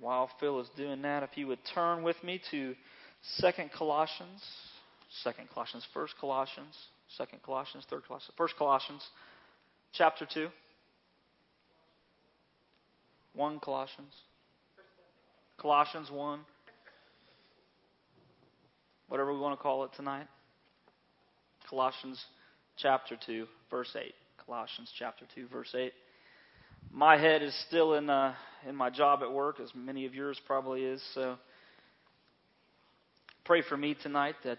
While Phil is doing that, if you would turn with me to 2 Colossians, 1 Colossians, 2 Colossians, 3 Colossians, 1 Colossians, chapter 2. 1 Colossians. Colossians 1. Whatever we want to call it tonight. Colossians chapter 2, verse 8. Colossians chapter 2, verse 8. My head is still in my job at work, as many of yours probably is. So pray for me tonight that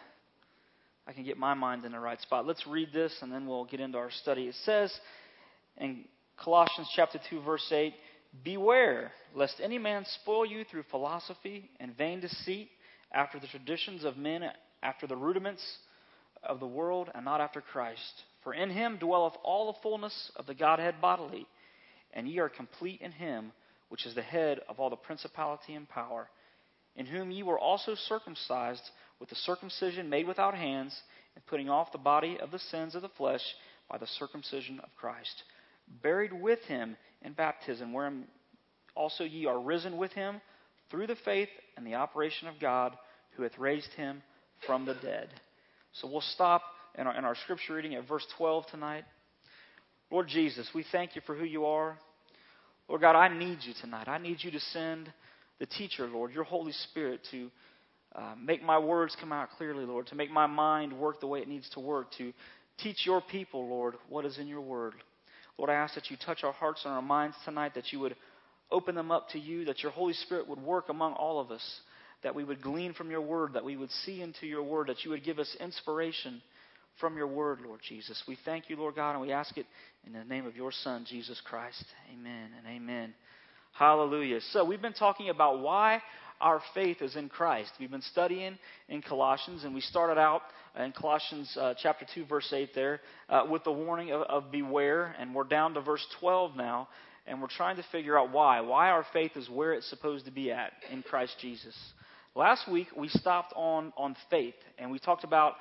I can get my mind in the right spot. Let's read this, and then we'll get into our study. It says in Colossians chapter 2, verse 8, "Beware, lest any man spoil you through philosophy and vain deceit, after the traditions of men, after the rudiments of the world, and not after Christ. For in him dwelleth all the fullness of the Godhead bodily, and ye are complete in him, which is the head of all the principality and power, in whom ye were also circumcised with the circumcision made without hands, and putting off the body of the sins of the flesh by the circumcision of Christ, buried with him in baptism, wherein also ye are risen with him through the faith and the operation of God, who hath raised him from the dead." So we'll stop in our scripture reading at verse 12 tonight. Lord Jesus, we thank you for who you are. Lord God, I need you tonight. I need you to send the teacher, Lord, your Holy Spirit, to make my words come out clearly, Lord, to make my mind work the way it needs to work, to teach your people, Lord, what is in your word. Lord, I ask that you touch our hearts and our minds tonight, that you would open them up to you, that your Holy Spirit would work among all of us, that we would glean from your word, that we would see into your word, that you would give us inspiration from your word, Lord Jesus. We thank you, Lord God, and we ask it in the name of your Son, Jesus Christ. Amen and amen. Hallelujah. So we've been talking about why our faith is in Christ. We've been studying in Colossians, and we started out in Colossians chapter 2, verse 8 there, with the warning of beware, and we're down to verse 12 now, and we're trying to figure out why our faith is where it's supposed to be at in Christ Jesus. Last week, we stopped on faith, and we talked about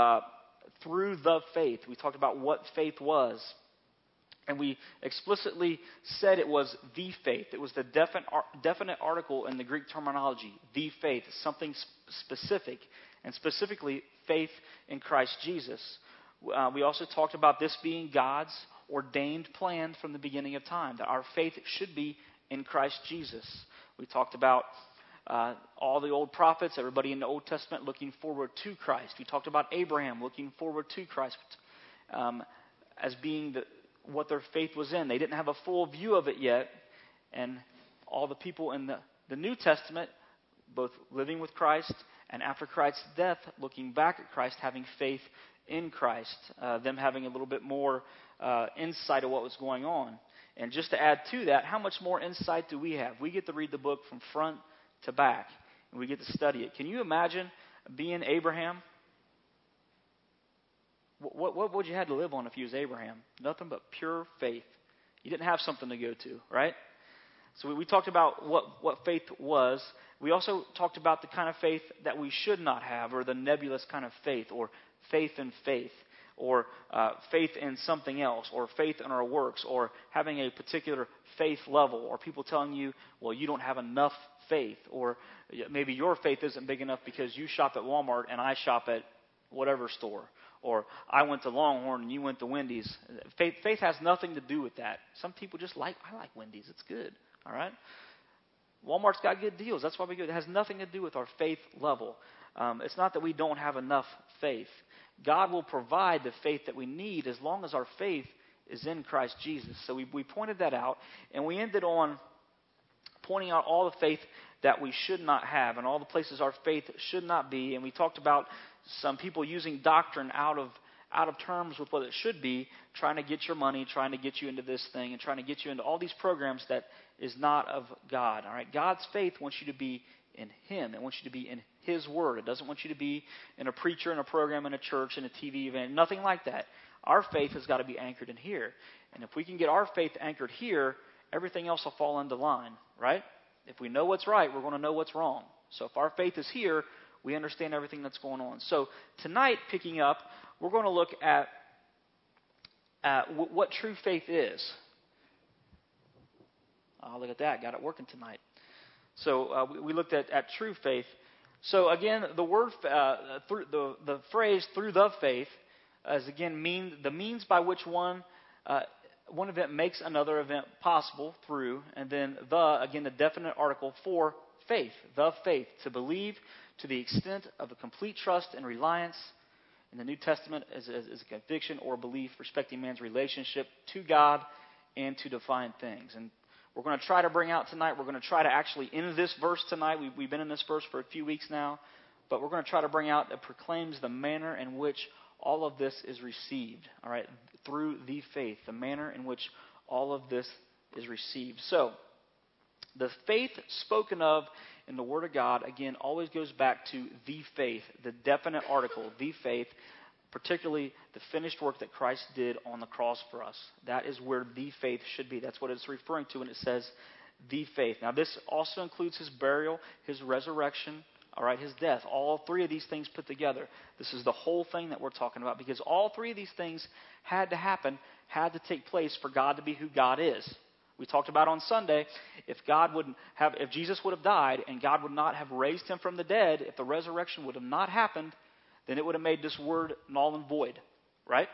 through the faith. We talked about what faith was. And we explicitly said it was the faith. It was the definite article in the Greek terminology, the faith, something specific, and specifically faith in Christ Jesus. We also talked about this being God's ordained plan from the beginning of time, that our faith should be in Christ Jesus. We talked about all the old prophets, everybody in the Old Testament looking forward to Christ. We talked about Abraham looking forward to Christ as being what their faith was in. They didn't have a full view of it yet. And all the people in the New Testament, both living with Christ and after Christ's death, looking back at Christ, having faith in Christ, them having a little bit more insight of what was going on. And just to add to that, how much more insight do we have? We get to read the book from front to back, and we get to study it. Can you imagine being Abraham? What would you have to live on if you was Abraham? Nothing but pure faith. You didn't have something to go to, right? So we talked about what faith was. We also talked about the kind of faith that we should not have, or the nebulous kind of faith, or faith in faith, or faith in something else, or faith in our works, or having a particular faith level, or people telling you, well, you don't have enough faith, or maybe your faith isn't big enough because you shop at Walmart and I shop at whatever store, or I went to Longhorn and you went to Wendy's. Faith has nothing to do with that. Some people just I like Wendy's. It's good, all right? Walmart's got good deals. That's why we go. It has nothing to do with our faith level. It's not that we don't have enough faith. God will provide the faith that we need as long as our faith is in Christ Jesus. So we pointed that out, and we ended on pointing out all the faith that we should not have and all the places our faith should not be. And we talked about some people using doctrine out of terms with what it should be, trying to get your money, trying to get you into this thing, and trying to get you into all these programs that is not of God. All right, God's faith wants you to be in Him. It wants you to be in His Word. It doesn't want you to be in a preacher, in a program, in a church, in a TV event. Nothing like that. Our faith has got to be anchored in here. And if we can get our faith anchored here, everything else will fall into line, right? If we know what's right, we're going to know what's wrong. So if our faith is here, we understand everything that's going on. So tonight, picking up, we're going to look at what true faith is. Oh, look at that. Got it working tonight. So we looked at true faith. So again, the word through the phrase "through the faith" is again the means by which one event makes another event possible through, and then the definite article for faith. The faith, to believe to the extent of a complete trust and reliance. In the New Testament, is a conviction or belief respecting man's relationship to God and to divine things. And we're going to try to bring out tonight, we're going to try to actually end this verse tonight. We've been in this verse for a few weeks now, but we're going to try to bring out that proclaims the manner in which all of this is received. All right, through the faith, the manner in which all of this is received. So, the faith spoken of in the Word of God, again, always goes back to the faith, the definite article, the faith, particularly the finished work that Christ did on the cross for us. That is where the faith should be. That's what it's referring to when it says the faith. Now, this also includes his burial, his resurrection, all right, his death. All three of these things put together. This is the whole thing that we're talking about, because all three of these things had to happen, had to take place for God to be who God is. We talked about on Sunday, if Jesus would have died and God would not have raised him from the dead, if the resurrection would have not happened, then it would have made this word null and void, right?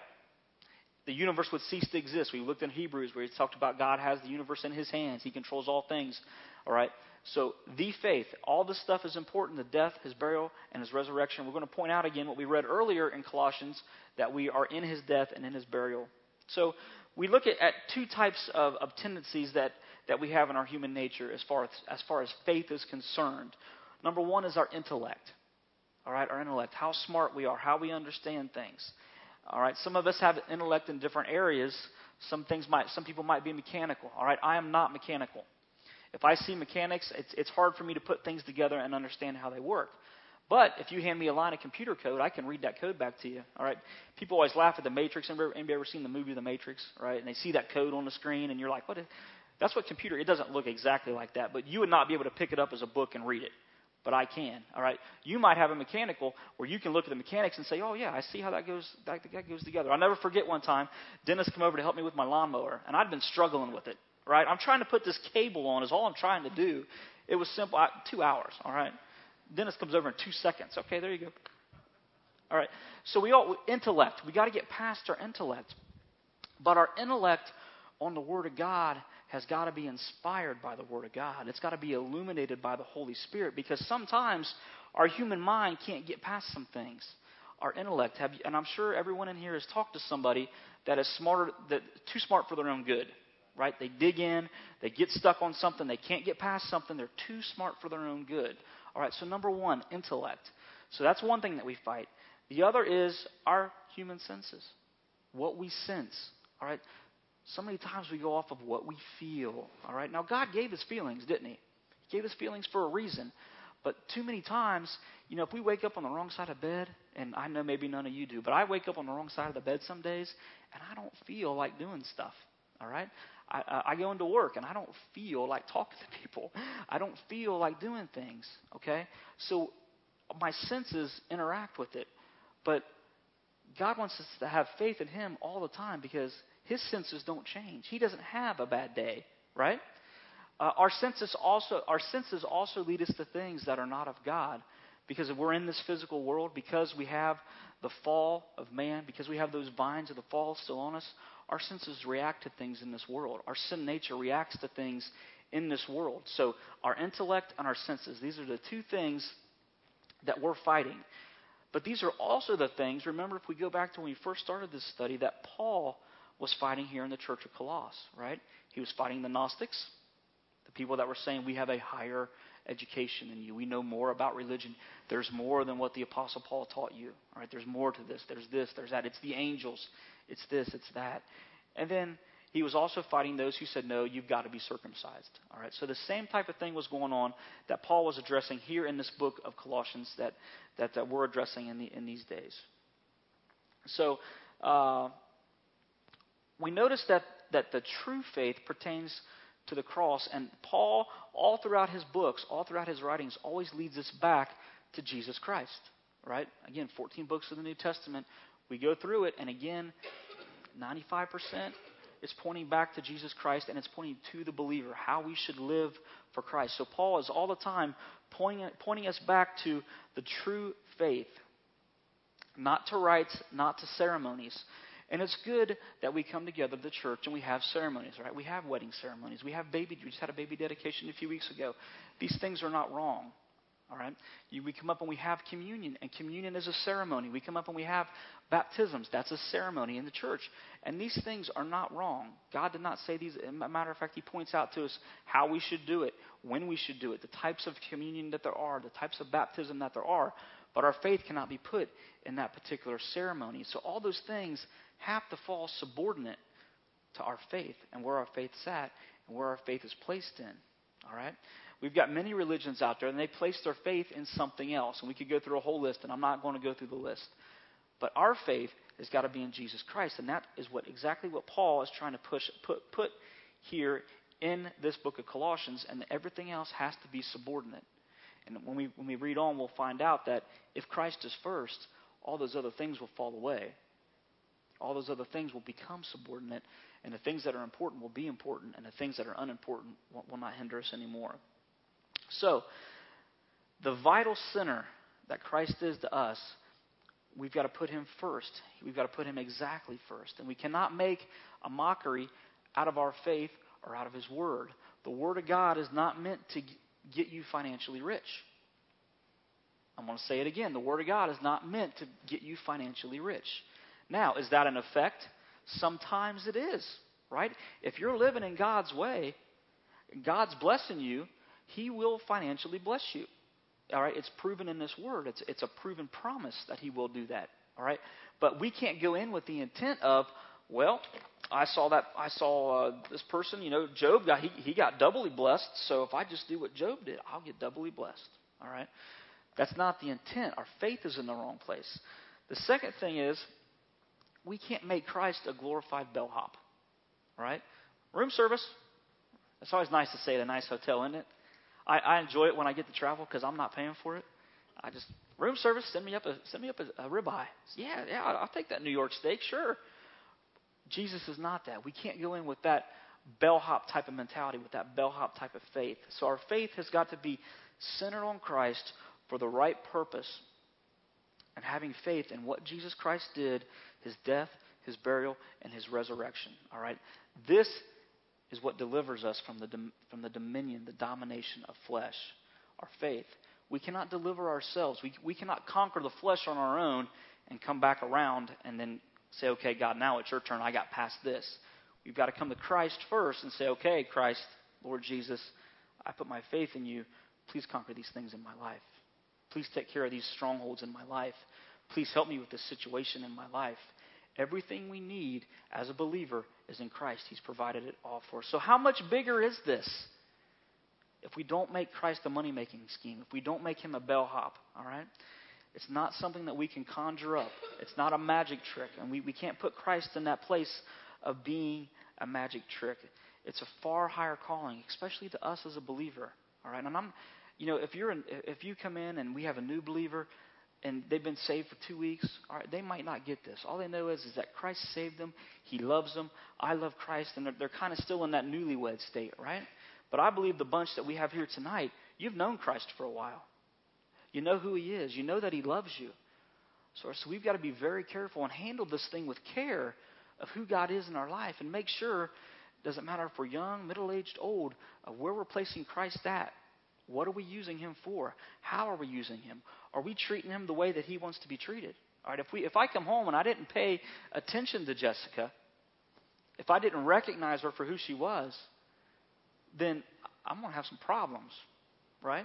The universe would cease to exist. We looked in Hebrews where he talked about God has the universe in his hands. He controls all things, all right? So the faith, all this stuff is important, the death, his burial, and his resurrection. We're going to point out again what we read earlier in Colossians, that we are in his death and in his burial. So we look at two types of tendencies that we have in our human nature as far as faith is concerned. Number one is our intellect. All right, our intellect, how smart we are, how we understand things. All right, some of us have intellect in different areas. Some people might be mechanical. All right, I am not mechanical. If I see mechanics, it's hard for me to put things together and understand how they work. But if you hand me a line of computer code, I can read that code back to you. All right. People always laugh at The Matrix. Anybody ever seen the movie The Matrix? Right? And they see that code on the screen, and you're like, that's what computer. It doesn't look exactly like that, but you would not be able to pick it up as a book and read it. But I can. All right. You might have a mechanical where you can look at the mechanics and say, oh yeah, I see how that goes. That goes together. I'll never forget one time Dennis came over to help me with my lawnmower, and I'd been struggling with it. Right. I'm trying to put this cable on. Is all I'm trying to do. It was simple. 2 hours. All right. Dennis comes over in 2 seconds. Okay, there you go. All right. So intellect. We got to get past our intellect. But our intellect on the Word of God has got to be inspired by the Word of God. It's got to be illuminated by the Holy Spirit, because sometimes our human mind can't get past some things. Our intellect, and I'm sure everyone in here has talked to somebody that is too smart for their own good. Right? They dig in, they get stuck on something, they can't get past something, they're too smart for their own good. All right, so number one, intellect. So that's one thing that we fight. The other is our human senses, what we sense. All right, so many times we go off of what we feel. All right, now God gave us feelings, didn't he? He gave us feelings for a reason. But too many times, if we wake up on the wrong side of bed, and I know maybe none of you do, but I wake up on the wrong side of the bed some days, and I don't feel like doing stuff. All right? I go into work, and I don't feel like talking to people. I don't feel like doing things, okay? So my senses interact with it. But God wants us to have faith in him all the time, because his senses don't change. He doesn't have a bad day, right? Our senses also lead us to things that are not of God, because we're in this physical world, because we have the fall of man, because we have those vines of the fall still on us. Our senses react to things in this world. Our sin nature reacts to things in this world. So our intellect and our senses, these are the two things that we're fighting. But these are also the things, remember, if we go back to when we first started this study, that Paul was fighting here in the church of Colossae, right? He was fighting the Gnostics, the people that were saying we have a higher education than you. We know more about religion. There's more than what the Apostle Paul taught you. All right, there's more to this. There's that. It's the angels. It's this, it's that. And then he was also fighting those who said, no, you've got to be circumcised. All right, so the same type of thing was going on that Paul was addressing here in this book of Colossians that we're addressing in these days. So we notice that the true faith pertains to the cross, and Paul, all throughout his books, all throughout his writings, always leads us back to Jesus Christ. Right? Again, 14 books of the New Testament. We go through it, and again, 95%, it's pointing back to Jesus Christ, and it's pointing to the believer, how we should live for Christ. So Paul is all the time pointing us back to the true faith, not to rites, not to ceremonies. And it's good that we come together to the church and we have ceremonies, right? We have wedding ceremonies. We just had a baby dedication a few weeks ago. These things are not wrong, all right? We come up and we have communion, and communion is a ceremony. We come up and we have baptisms. That's a ceremony in the church. And these things are not wrong. God did not say these. As a matter of fact, He points out to us how we should do it, when we should do it, the types of communion that there are, the types of baptism that there are. But our faith cannot be put in that particular ceremony. So all those things have to fall subordinate to our faith and where our faith's at and where our faith is placed in. All right? We've got many religions out there, and they place their faith in something else. And we could go through a whole list, and I'm not going to go through the list. But our faith has got to be in Jesus Christ, and that is exactly what Paul is trying to put here in this book of Colossians, and everything else has to be subordinate. And when we read on, we'll find out that if Christ is first, all those other things will fall away. All those other things will become subordinate, and the things that are important will be important, and the things that are unimportant will not hinder us anymore. So, the vital center that Christ is to us, we've got to put Him first. We've got to put Him exactly first. And we cannot make a mockery out of our faith or out of His Word. The Word of God is not meant to get you financially rich. I'm going to say it again. The Word of God is not meant to get you financially rich. Now, is that an effect? Sometimes it is, right? If you're living in God's way, God's blessing you, He will financially bless you. All right? It's proven in this Word. It's a proven promise that He will do that. All right? But we can't go in with the intent of, well, I saw this person, Job, he got doubly blessed, so if I just do what Job did, I'll get doubly blessed. All right? That's not the intent. Our faith is in the wrong place. The second thing is, we can't make Christ a glorified bellhop. All right? Room service. It's always nice to say at a nice hotel, isn't it? I enjoy it when I get to travel because I'm not paying for it. Room service, send me up a ribeye. Yeah, I'll take that New York steak, sure. Jesus is not that. We can't go in with that bellhop type of mentality, with that bellhop type of faith. So our faith has got to be centered on Christ for the right purpose, and having faith in what Jesus Christ did, His death, His burial, and His resurrection. All right? This is what delivers us from the dominion, the domination of flesh, our faith. We cannot deliver ourselves. We cannot conquer the flesh on our own and come back around and then say, okay, God, now it's your turn. I got past this. We've got to come to Christ first and say, okay, Christ, Lord Jesus, I put my faith in you. Please conquer these things in my life. Please take care of these strongholds in my life. Please help me with this situation in my life. Everything we need as a believer is in Christ. He's provided it all for us. So how much bigger is this? If we don't make Christ a money-making scheme, if we don't make Him a bellhop, all right? It's not something that we can conjure up. It's not a magic trick. And we can't put Christ in that place of being a magic trick. It's a far higher calling, especially to us as a believer, all right? And if you come in and we have a new believer and they've been saved for 2 weeks, all right, they might not get this. All they know is that Christ saved them. He loves them. I love Christ. And they're kind of still in that newlywed state, right? But I believe the bunch that we have here tonight, you've known Christ for a while. You know who He is. You know that He loves you. So we've got to be very careful and handle this thing with care of who God is in our life and make sure, doesn't matter if we're young, middle-aged, old, where we're placing Christ at. What are we using Him for? How are we using Him? Are we treating Him the way that He wants to be treated? All right, if I come home and I didn't pay attention to Jessica, if I didn't recognize her for who she was, then I'm going to have some problems, right?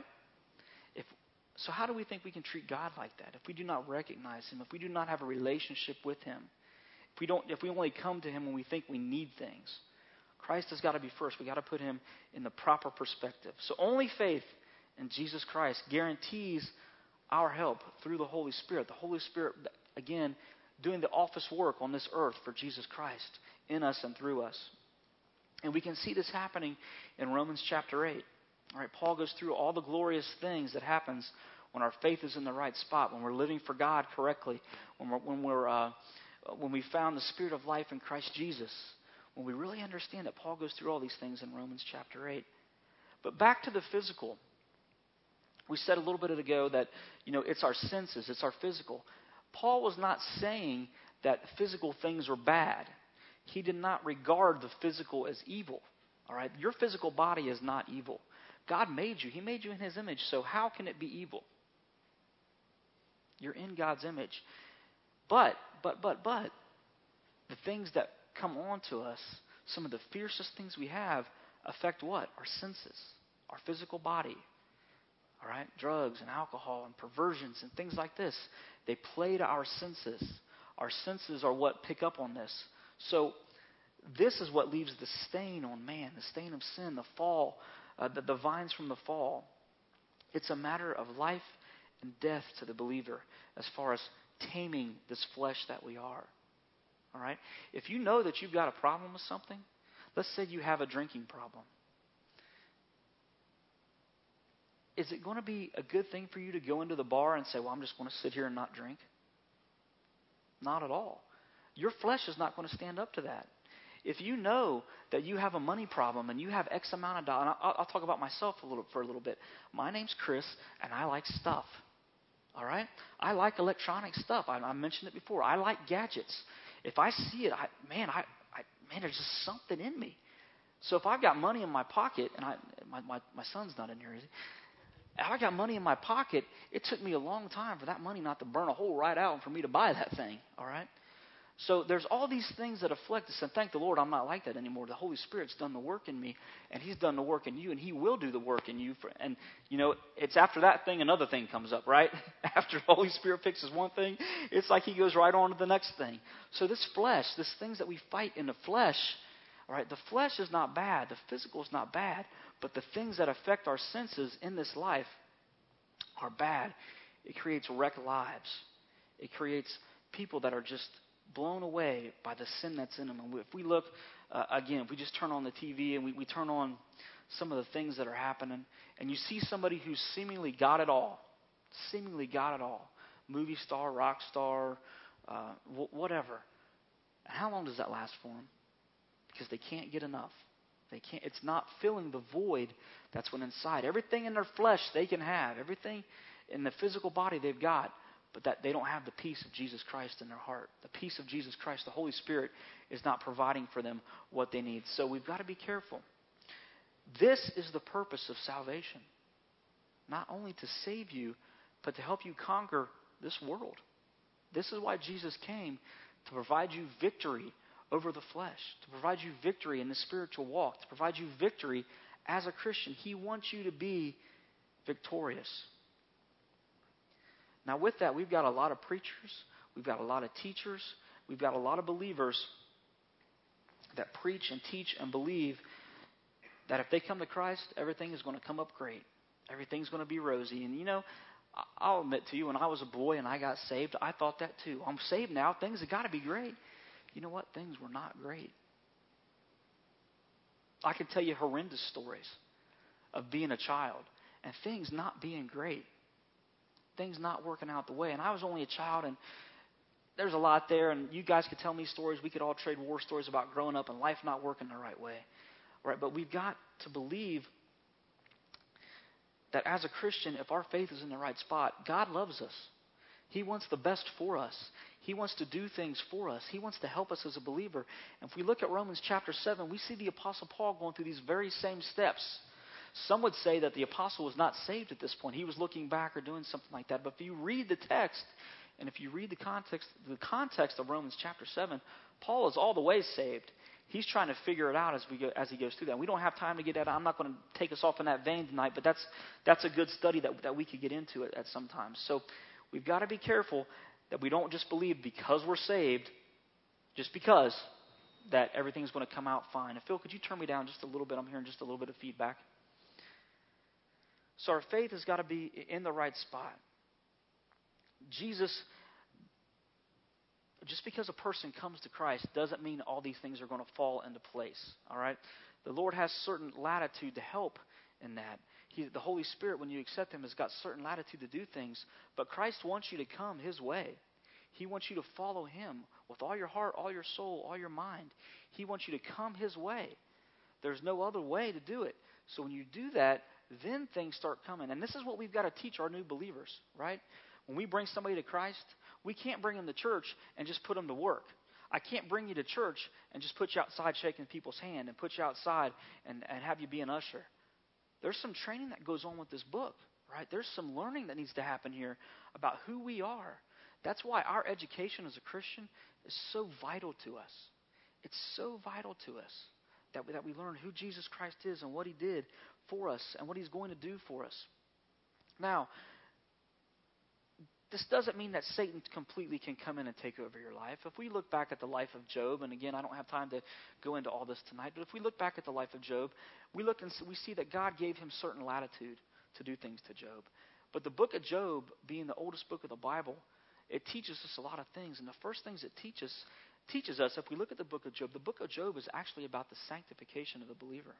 So how do we think we can treat God like that? If we do not recognize Him, if we do not have a relationship with Him, if we only come to Him when we think we need things, Christ has got to be first. We've got to put Him in the proper perspective. So only faith in Jesus Christ guarantees our help through the Holy Spirit. The Holy Spirit, again, doing the office work on this earth for Jesus Christ in us and through us. And we can see this happening in Romans chapter 8. All right, Paul goes through all the glorious things that happens when our faith is in the right spot, when we're living for God correctly, when we found the Spirit of life in Christ Jesus, when we really understand that Paul goes through all these things in Romans chapter 8. But back to the physical. We said a little bit ago that, it's our senses, it's our physical. Paul was not saying that physical things are bad. He did not regard the physical as evil. All right? Your physical body is not evil. God made you. He made you in His image. So how can it be evil? You're in God's image. But, the things that come on to us, some of the fiercest things we have, affect what? Our senses, our physical body. All right? Drugs and alcohol and perversions and things like this. They play to our senses. Our senses are what pick up on this. So this is what leaves the stain on man, the stain of sin, the fall, the vines from the fall. It's a matter of life and death to the believer as far as taming this flesh that we are. All right? If you know that you've got a problem with something, let's say you have a drinking problem. Is it going to be a good thing for you to go into the bar and say, well, I'm just going to sit here and not drink? Not at all. Your flesh is not going to stand up to that. If you know that you have a money problem and you have X amount of dollars, I'll talk about myself for a little bit. My name's Chris, and I like stuff. All right? I like electronic stuff. I mentioned it before. I like gadgets. If I see it, there's just something in me. So if I've got money in my pocket, and my son's not in here, is he? If I got money in my pocket, it took me a long time for that money not to burn a hole right out and for me to buy that thing. All right? So there's all these things that afflict us, and thank the Lord I'm not like that anymore. The Holy Spirit's done the work in me, and He's done the work in you, and He will do the work in you. It's after that thing another thing comes up, right? After the Holy Spirit fixes one thing, it's like He goes right on to the next thing. So this flesh, these things that we fight in the flesh, all right, the flesh is not bad, the physical is not bad, but the things that affect our senses in this life are bad. It creates wrecked lives. It creates people that are just blown away by the sin that's in them. And if we look, if we just turn on the TV and we turn on some of the things that are happening, and you see somebody who's seemingly got it all, movie star, rock star, whatever. And how long does that last for them? Because they can't get enough. It's not filling the void that's what's inside. Everything in their flesh they can have. Everything in the physical body they've got. But that they don't have the peace of Jesus Christ in their heart. The peace of Jesus Christ, the Holy Spirit, is not providing for them what they need. So we've got to be careful. This is the purpose of salvation. Not only to save you, but to help you conquer this world. This is why Jesus came, to provide you victory over the flesh, to provide you victory in the spiritual walk, to provide you victory as a Christian. He wants you to be victorious. Now with that, we've got a lot of preachers, we've got a lot of teachers, we've got a lot of believers that preach and teach and believe that if they come to Christ, everything is going to come up great. Everything's going to be rosy. And I'll admit to you, when I was a boy and I got saved, I thought that too. I'm saved now, things have got to be great. You know what? Things were not great. I can tell you horrendous stories of being a child and things not being great. Things not working out the way. And I was only a child, and there's a lot there, and you guys could tell me stories. We could all trade war stories about growing up and life not working the right way. Right? But we've got to believe that as a Christian, if our faith is in the right spot, God loves us. He wants the best for us. He wants to do things for us. He wants to help us as a believer. And if we look at Romans chapter 7, we see the Apostle Paul going through these very same steps. Some would say that the apostle was not saved at this point. He was looking back or doing something like that. But if you read the text, and if you read the context of Romans chapter 7, Paul is all the way saved. He's trying to figure it out as he goes through that. We don't have time to get that. I'm not going to take us off in that vein tonight, but that's a good study that we could get into at some time. So we've got to be careful that we don't just believe because we're saved, just because, that everything's going to come out fine. And Phil, could you turn me down just a little bit? I'm hearing just a little bit of feedback. So our faith has got to be in the right spot. Jesus, just because a person comes to Christ doesn't mean all these things are going to fall into place. All right? The Lord has certain latitude to help in that. The Holy Spirit, when you accept Him, has got certain latitude to do things. But Christ wants you to come His way. He wants you to follow Him with all your heart, all your soul, all your mind. He wants you to come His way. There's no other way to do it. So when you do that, then things start coming. And this is what we've got to teach our new believers, right? When we bring somebody to Christ, we can't bring them to church and just put them to work. I can't bring you to church and just put you outside shaking people's hand and put you outside and have you be an usher. There's some training that goes on with this book, right? There's some learning that needs to happen here about who we are. That's why our education as a Christian is so vital to us. It's so vital to us that we learn who Jesus Christ is and what He did for us and what He's going to do for us. Now, this doesn't mean that Satan completely can come in and take over your life. If we look back at the life of Job, and again, I don't have time to go into all this tonight, but if we look back at the life of Job, we look and we see that God gave him certain latitude to do things to Job. But the book of Job, being the oldest book of the Bible, it teaches us a lot of things. And the first things it teaches us, if we look at the book of Job is actually about the sanctification of the believer.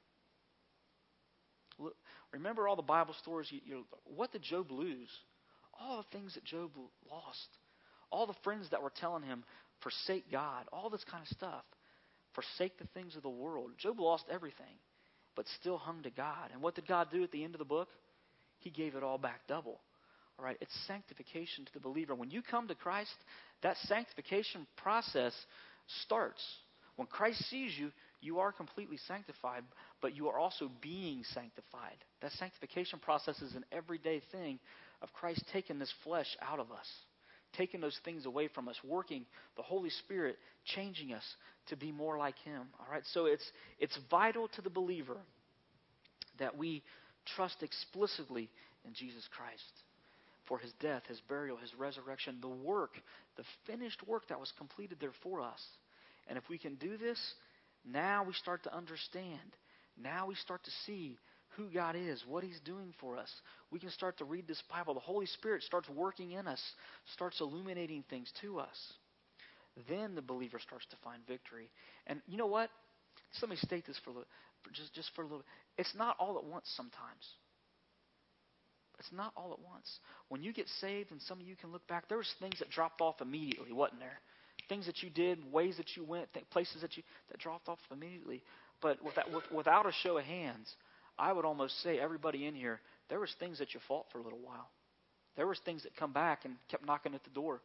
Remember all the Bible stories. What did Job lose? All the things that Job lost. All the friends that were telling him, forsake God. All this kind of stuff. Forsake the things of the world. Job lost everything, but still hung to God. And what did God do at the end of the book? He gave it all back double. All right, it's sanctification to the believer. When you come to Christ, that sanctification process starts. When Christ sees you, you are completely sanctified, but you are also being sanctified. That sanctification process is an everyday thing of Christ taking this flesh out of us, taking those things away from us, working the Holy Spirit, changing us to be more like Him. All right, so it's vital to the believer that we trust explicitly in Jesus Christ for His death, His burial, His resurrection, the work, the finished work that was completed there for us. And if we can do this, now we start to understand. Now we start to see who God is, what He's doing for us. We can start to read this Bible. The Holy Spirit starts working in us, starts illuminating things to us. Then the believer starts to find victory. And you know what? Just let me state this for a little. It's not all at once sometimes. It's not all at once. When you get saved, and some of you can look back, there was things that dropped off immediately, wasn't there? Things that you did, ways that you went, places that dropped off immediately. But without a show of hands, I would almost say everybody in here, there was things that you fought for a little while. There was things that come back and kept knocking at the door.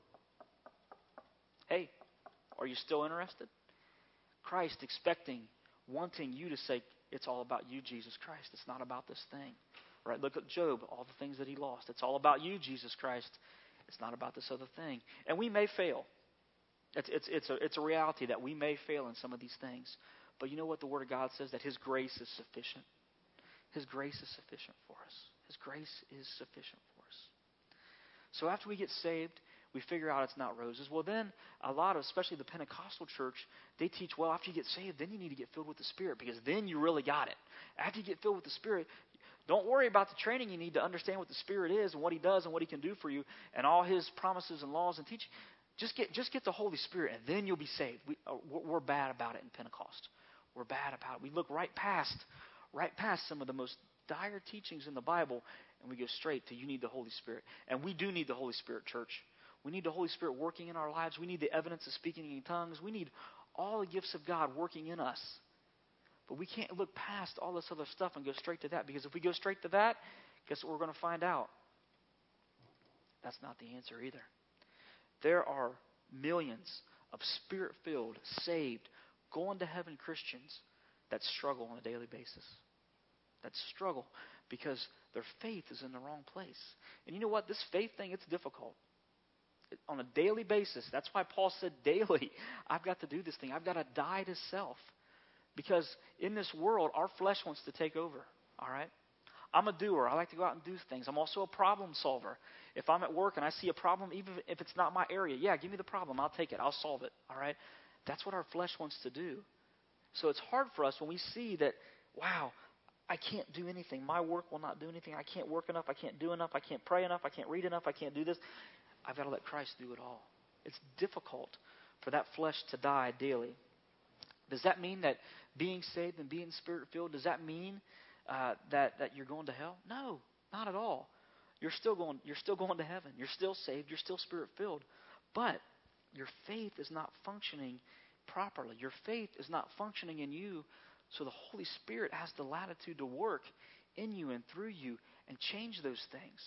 Hey, are you still interested? Christ expecting, wanting you to say, it's all about you, Jesus Christ. It's not about this thing. Right? Look at Job, all the things that he lost. It's all about you, Jesus Christ. It's not about this other thing. And we may fail. It's a reality that we may fail in some of these things. But you know what the Word of God says? That His grace is sufficient. His grace is sufficient for us. His grace is sufficient for us. So after we get saved, we figure out it's not roses. Well, then a lot of, especially the Pentecostal church, they teach, well, after you get saved, then you need to get filled with the Spirit because then you really got it. After you get filled with the Spirit, don't worry about the training you need to understand what the Spirit is and what He does and what He can do for you and all His promises and laws and teaching. Just get the Holy Spirit and then you'll be saved. We're bad about it in Pentecost. We're bad about it. We look right past some of the most dire teachings in the Bible and we go straight to you need the Holy Spirit. And we do need the Holy Spirit, church. We need the Holy Spirit working in our lives. We need the evidence of speaking in tongues. We need all the gifts of God working in us. But we can't look past all this other stuff and go straight to that. Because if we go straight to that, guess what we're going to find out? That's not the answer either. There are millions of Spirit-filled, saved, going to heaven Christians that struggle on a daily basis. That struggle because their faith is in the wrong place. And you know what? This faith thing, it's difficult. On a daily basis. That's why Paul said daily, I've got to do this thing. I've got to die to self. Because in this world, our flesh wants to take over. All right? I'm a doer. I like to go out and do things. I'm also a problem solver. If I'm at work and I see a problem, even if it's not my area, yeah, give me the problem. I'll take it. I'll solve it. All right? That's what our flesh wants to do. So it's hard for us when we see that, wow, I can't do anything. My work will not do anything. I can't work enough. I can't do enough. I can't pray enough. I can't read enough. I can't do this. I've got to let Christ do it all. It's difficult for that flesh to die daily. Does that mean that being saved and being Spirit-filled, does that mean that you're going to hell? No, not at all. You're still going to heaven. You're still saved. You're still Spirit-filled. But your faith is not functioning properly. Your faith is not functioning in you, so the Holy Spirit has the latitude to work in you and through you and change those things.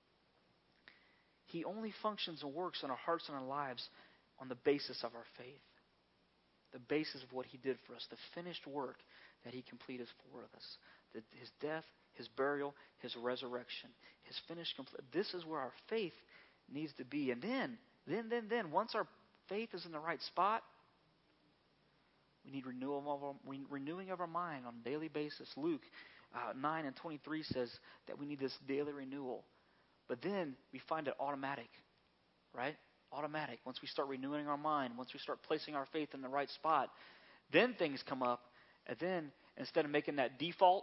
He only functions and works in our hearts and our lives on the basis of our faith. The basis of what He did for us, the finished work that He completed for us. His death, His burial, His resurrection, His finished complete. This is where our faith needs to be. And then, once our faith is in the right spot, we need renewing of our mind on a daily basis. Luke 9:23 says that we need this daily renewal. But then we find it automatic, right? Automatic. Once we start renewing our mind, once we start placing our faith in the right spot, then things come up. And then instead of making that default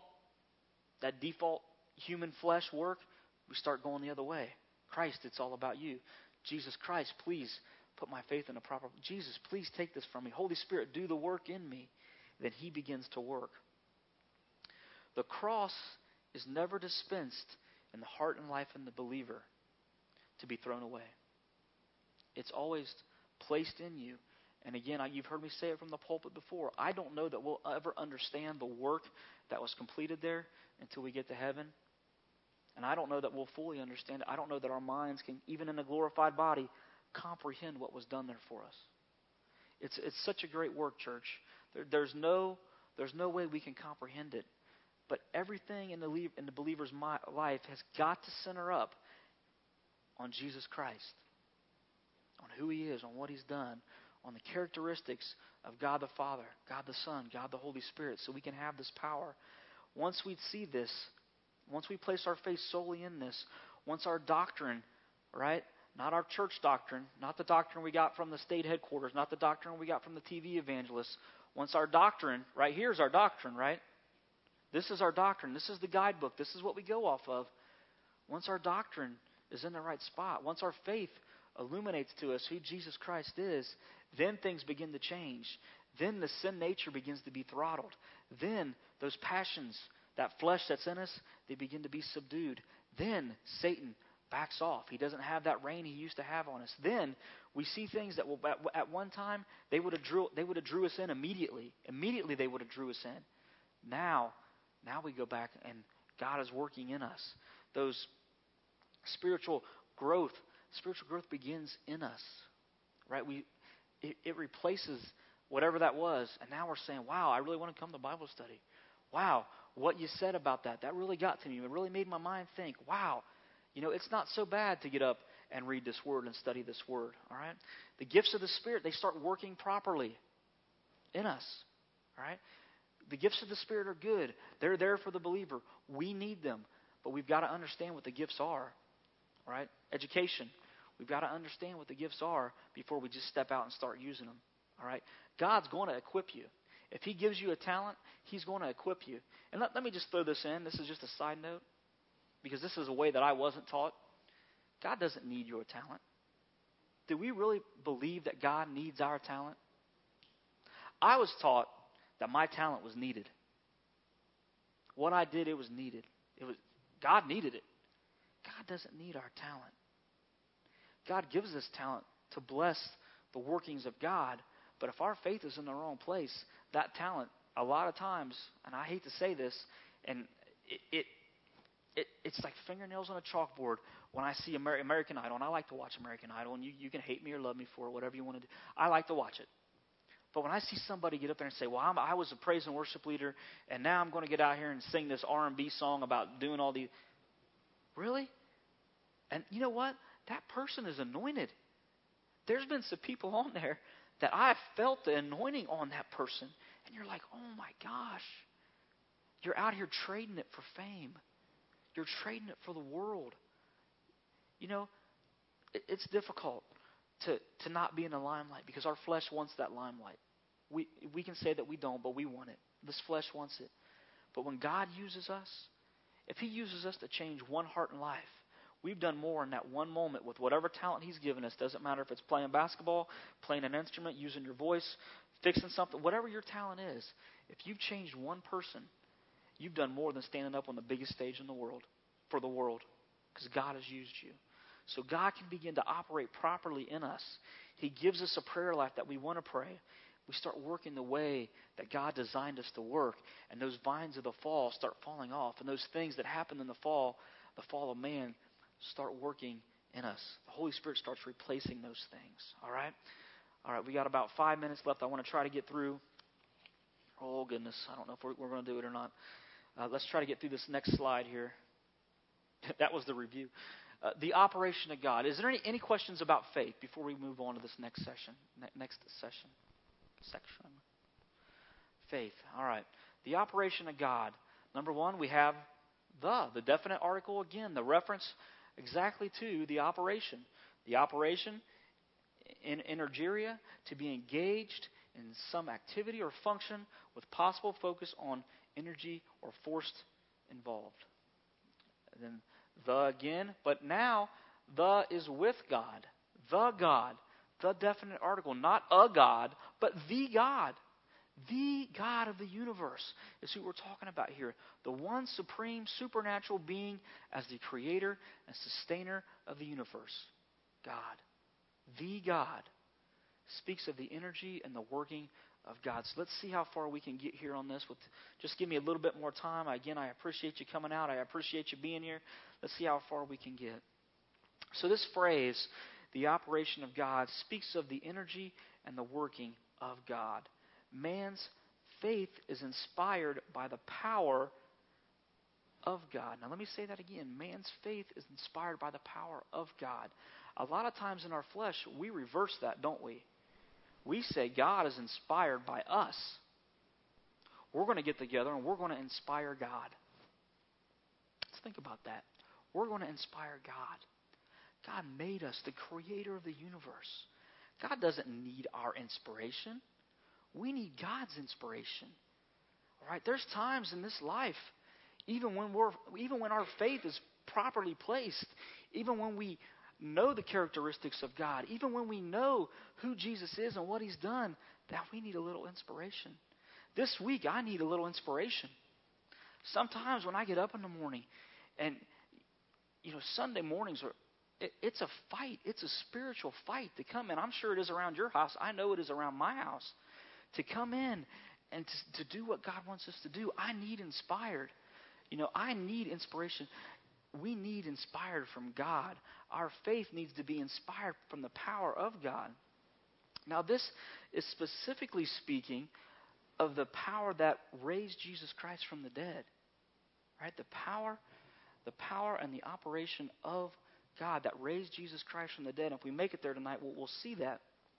human flesh work, we start going the other way. Christ, it's all about you. Jesus Christ, please put my faith in the proper... Jesus, please take this from me. Holy Spirit, do the work in me. Then He begins to work. The cross is never dispensed in the heart and life of the believer to be thrown away. It's always placed in you. And again, you've heard me say it from the pulpit before. I don't know that we'll ever understand the work that was completed there until we get to heaven. And I don't know that we'll fully understand it. I don't know that our minds can, even in a glorified body, comprehend what was done there for us. It's such a great work, church. There's no way we can comprehend it. But everything in the believer's life has got to center up on Jesus Christ, on who He is, on what He's done, on the characteristics of God the Father, God the Son, God the Holy Spirit, so we can have this power. Once we see this, once we place our faith solely in this, once our doctrine, right, not our church doctrine, not the doctrine we got from the state headquarters, not the doctrine we got from the TV evangelists, once our doctrine, right, here's our doctrine, right? This is our doctrine. This is the guidebook. This is what we go off of. Once our doctrine is in the right spot, once our faith illuminates to us who Jesus Christ is, then things begin to change. Then the sin nature begins to be throttled. Then those passions, that flesh that's in us, they begin to be subdued. Then Satan backs off. He doesn't have that reign he used to have on us. Then we see things that will, at one time they would have drew us in immediately. Immediately they would have drew us in. Now we go back and God is working in us. Those spiritual growth begins in us, right? It replaces whatever that was, and now we're saying, wow, I really want to come to Bible study. Wow, what you said about that really got to me. It really made my mind think, wow, it's not so bad to get up and read this word and study this word, all right? The gifts of the Spirit, they start working properly in us, all right? The gifts of the Spirit are good. They're there for the believer. We need them, but we've got to understand what the gifts are, all right? Education. We've got to understand what the gifts are before we just step out and start using them, all right? God's going to equip you. If He gives you a talent, He's going to equip you. And let me just throw this in. This is just a side note, because this is a way that I wasn't taught. God doesn't need your talent. Do we really believe that God needs our talent? I was taught that my talent was needed. What I did, it was needed. God needed it. God doesn't need our talent. God gives us talent to bless the workings of God. But if our faith is in the wrong place, that talent, a lot of times, and I hate to say this, and it's like fingernails on a chalkboard when I see American Idol, and I like to watch American Idol, and you can hate me or love me for it, whatever you want to do. I like to watch it. But when I see somebody get up there and say, well, I was a praise and worship leader, and now I'm going to get out here and sing this R&B song about doing all these. Really? And you know what? That person is anointed. There's been some people on there that I've felt the anointing on that person. And you're like, oh my gosh. You're out here trading it for fame. You're trading it for the world. It's difficult to not be in the limelight because our flesh wants that limelight. We can say that we don't, but we want it. This flesh wants it. But when God uses us, if He uses us to change one heart and life, we've done more in that one moment with whatever talent He's given us. Doesn't matter if it's playing basketball, playing an instrument, using your voice, fixing something, whatever your talent is. If you've changed one person, you've done more than standing up on the biggest stage in the world, for the world, because God has used you. so God can begin to operate properly in us. He gives us a prayer life that we want to pray. We start working the way that God designed us to work, and those vines of the fall start falling off, and those things that happened in the fall of man, start working in us. The Holy Spirit starts replacing those things. All right, we got about 5 minutes left. I want to try to get through. Oh, goodness, I don't know if we're going to do it or not. Let's try to get through this next slide here. That was the review. The operation of God. Is there any questions about faith before we move on to this next session? Section. Faith. All right. The operation of God. Number one, we have the definite article again, the reference exactly to the operation. The operation in energeria, to be engaged in some activity or function with possible focus on energy or force involved. And then the again, but now the is with God. The God. The definite article. Not a God, but the God. The God of the universe is who we're talking about here. The one supreme supernatural being as the creator and sustainer of the universe. God. The God speaks of the energy and the working of God. So let's see how far we can get here on this. Just give me a little bit more time. Again, I appreciate you coming out. I appreciate you being here. Let's see how far we can get. So this phrase, the operation of God, speaks of the energy and the working of God. Man's faith is inspired by the power of God. Now let me say that again. Man's faith is inspired by the power of God. A lot of times in our flesh, we reverse that, don't we? We say God is inspired by us. We're going to get together and we're going to inspire God. Let's think about that. We're going to inspire God. God made us the creator of the universe. God doesn't need our inspiration. We need God's inspiration. All right? There's times in this life, even when our faith is properly placed, even when we know the characteristics of God, even when we know who Jesus is and what He's done, that we need a little inspiration. This week, I need a little inspiration. Sometimes when I get up in the morning, and Sunday mornings it's a fight. It's a spiritual fight to come in. I'm sure it is around your house. I know it is around my house. To come in and to do what God wants us to do, I need inspired. I need inspiration. We need inspired from God. Our faith needs to be inspired from the power of God. Now, this is specifically speaking of the power that raised Jesus Christ from the dead. Right? The power and the operation of God that raised Jesus Christ from the dead. And if we make it there tonight, we'll see that.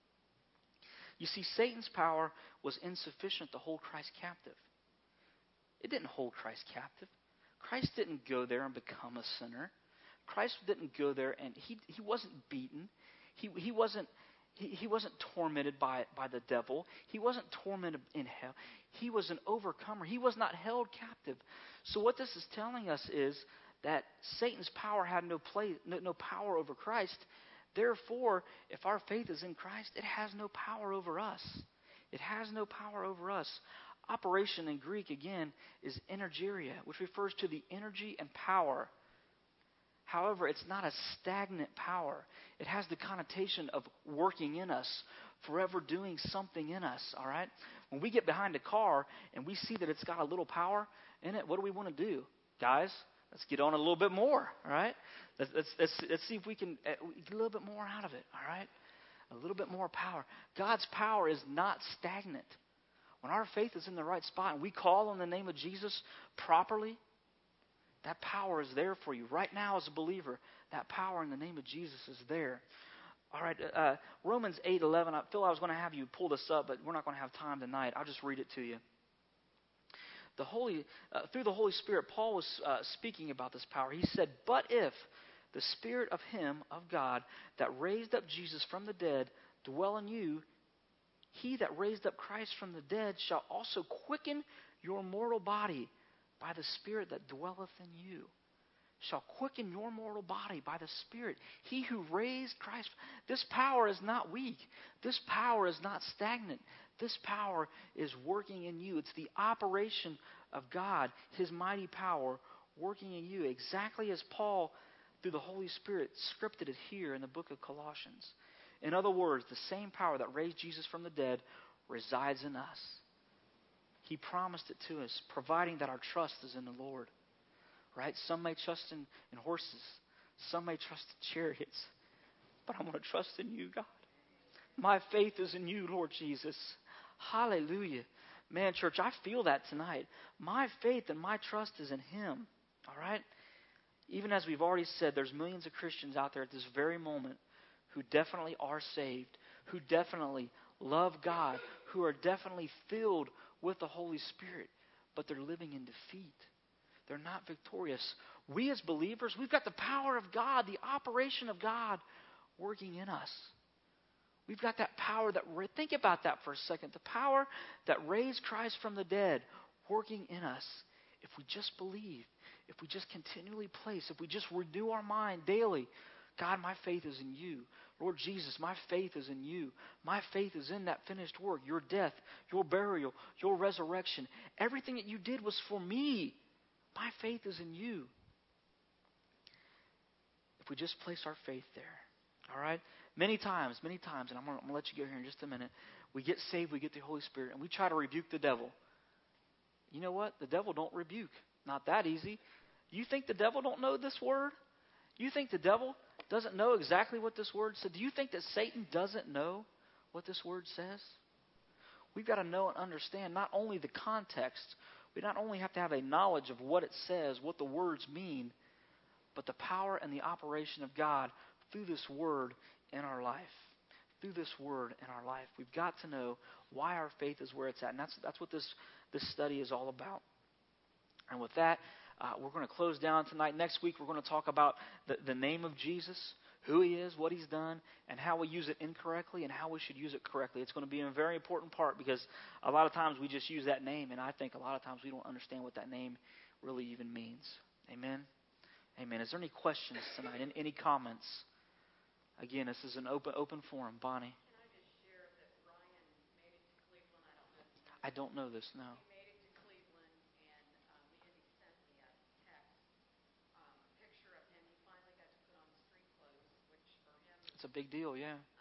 You see, Satan's power was insufficient to hold Christ captive. It didn't hold Christ captive. Christ didn't go there and become a sinner. Christ didn't go there and he wasn't beaten. He wasn't tormented by the devil. He wasn't tormented in hell. He was an overcomer. He was not held captive. So what this is telling us is that Satan's power had no power over Christ. Therefore, if our faith is in Christ, it has no power over us. It has no power over us. Operation in Greek, again, is energeria, which refers to the energy and power. However, it's not a stagnant power. It has the connotation of working in us, forever doing something in us, all right? When we get behind a car and we see that it's got a little power in it, what do we want to do? Guys, let's get on a little bit more, all right? Let's see if we can get a little bit more out of it, all right? A little bit more power. God's power is not stagnant. When our faith is in the right spot and we call on the name of Jesus properly, that power is there for you. Right now as a believer, that power in the name of Jesus is there. All right, Romans 8:11. Phil, I was going to have you pull this up, but we're not going to have time tonight. I'll just read it to you. Through the Holy Spirit, Paul was speaking about this power. He said, "But if the Spirit of Him, of God, that raised up Jesus from the dead dwell in you, He that raised up Christ from the dead shall also quicken your mortal body by the Spirit that dwelleth in you." Shall quicken your mortal body by the Spirit. He who raised Christ. This power is not weak. This power is not stagnant. This power is working in you. It's the operation of God, His mighty power working in you. Exactly as Paul through the Holy Spirit, scripted it here in the book of Colossians. In other words, the same power that raised Jesus from the dead resides in us. He promised it to us, providing that our trust is in the Lord. Right? Some may trust in horses. Some may trust in chariots. But I'm going to trust in you, God. My faith is in you, Lord Jesus. Hallelujah. Man, church, I feel that tonight. My faith and my trust is in Him. All right? Even as we've already said, there's millions of Christians out there at this very moment who definitely are saved, who definitely love God, who are definitely filled with the Holy Spirit, but they're living in defeat. They're not victorious. We as believers, we've got the power of God, the operation of God working in us. We've got that power think about that for a second. The power that raised Christ from the dead working in us. If we just believe, if we just continually place, if we just renew our mind daily, God, my faith is in you. Lord Jesus, my faith is in you. My faith is in that finished work, your death, your burial, your resurrection. Everything that you did was for me. My faith is in you. If we just place our faith there, all right? Many times, and I'm going to let you go here in just a minute, we get saved, we get the Holy Spirit, and we try to rebuke the devil. You know what? The devil don't rebuke. Not that easy. You think the devil don't know this word? You think the devil doesn't know exactly what this word said? Do you think that Satan doesn't know what this word says? We've got to know and understand not only the context, we not only have to have a knowledge of what it says, what the words mean, but the power and the operation of God through this word in our life. Through this word in our life. We've got to know why our faith is where it's at. And that's what this study is all about. And with that, we're going to close down tonight. Next week, we're going to talk about the name of Jesus, who He is, what He's done, and how we use it incorrectly and how we should use it correctly. It's going to be a very important part because a lot of times we just use that name, and I think a lot of times we don't understand what that name really even means. Amen? Amen. Is there any questions tonight? Any comments? Again, this is an open forum. Bonnie? Can I just share that Ryan made it to Cleveland? I don't know this, no. He made it to Cleveland, and Andy sent me a text, a picture of him. He finally got to put on street clothes, which for him It's a big deal, yeah.